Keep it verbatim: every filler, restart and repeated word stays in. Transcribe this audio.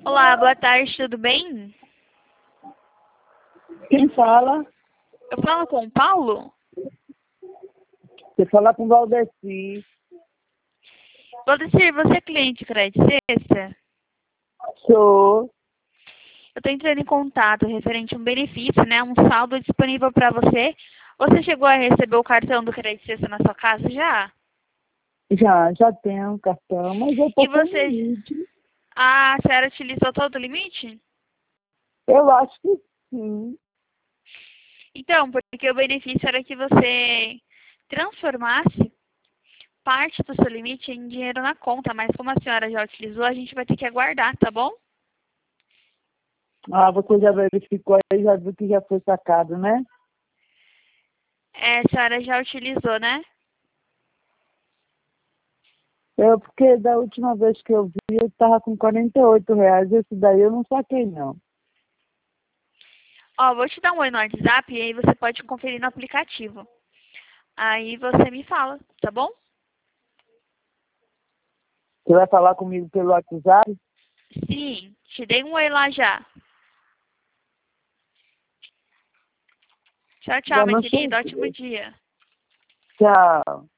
Olá, boa tarde, tudo bem? Quem fala? Eu falo com o Paulo? Você fala com o Valdeci. Valdecir, você é cliente de Crédito Sexta? Sou. Eu estou entrando em contato referente a um benefício, né? Um saldo disponível para você. Você chegou a receber o cartão do Crédito Sexta na sua casa já? Já, já tenho um cartão, mas eu E tô com você... limite. Ah, a senhora utilizou todo o limite? Eu acho que sim. Então, porque o benefício era que você transformasse parte do seu limite em dinheiro na conta, mas como a senhora já utilizou, a gente vai ter que aguardar, tá bom? Ah, você já verificou aí, já viu que já foi sacado, né? É, a senhora já utilizou, né? Eu, porque da última vez que eu vi, eu estava com quarenta e oito reais. Esse daí eu não saquei, não. Ó, vou te dar um oi no WhatsApp e aí você pode conferir no aplicativo. Aí você me fala, tá bom? Você vai falar comigo pelo WhatsApp? Sim, te dei um oi lá já. Tchau, tchau, Já minha não querida. Ótimo cheguei. dia. Tchau.